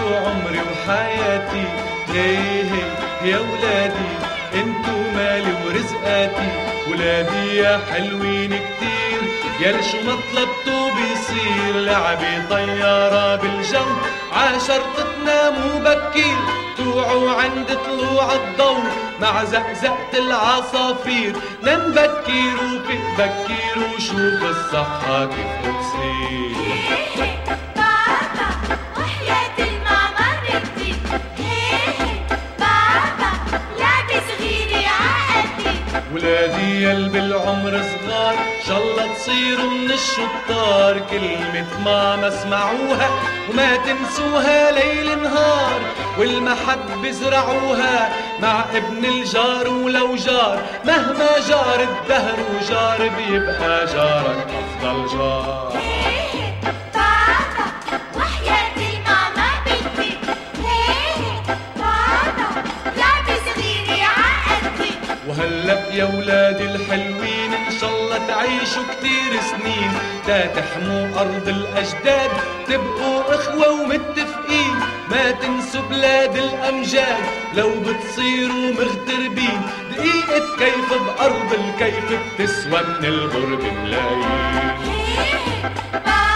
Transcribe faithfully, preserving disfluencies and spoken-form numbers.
انتو عمري وحياتي. هي هي يا ولادي انتو مالي ورزقاتي. ولادي يا حلوين كتير يا شو ما طلبتو بيصير. لعبي طيارة بالجو عاشرت تناموا بكير. توعوا عند طلوع الضوء مع زقزقة العصافير. نم بكير وفيق بكير وشوف الصحة كيف بتصير. بابا وحياة الماما بدي بابا لعبة صغيرة عقدي. ولادي يل بالعمر صغار شالله تصيروا من الشطار. كلمة ماما اسمعوها وما تنسوها ليل نهار. والمحبة زرعوها مع ابن الجار ولو جار. مهما جار الدهر وجار بيبقى جارك أفضل جار. بابا وحياة الماما بدي بابا لعبة صغيرة عقدي. وهلأ يا ولادي الحلوين إن شاء الله تعيشوا كتير سنين. تا تحموا أرض الأجداد تبقوا إخوة ومتفقين. ما تنسوا بلاد الأمجاد لو بتصيروا مغتربين. دقيقة كيف بأرض الكيف بتسوى من الغرب ملايين.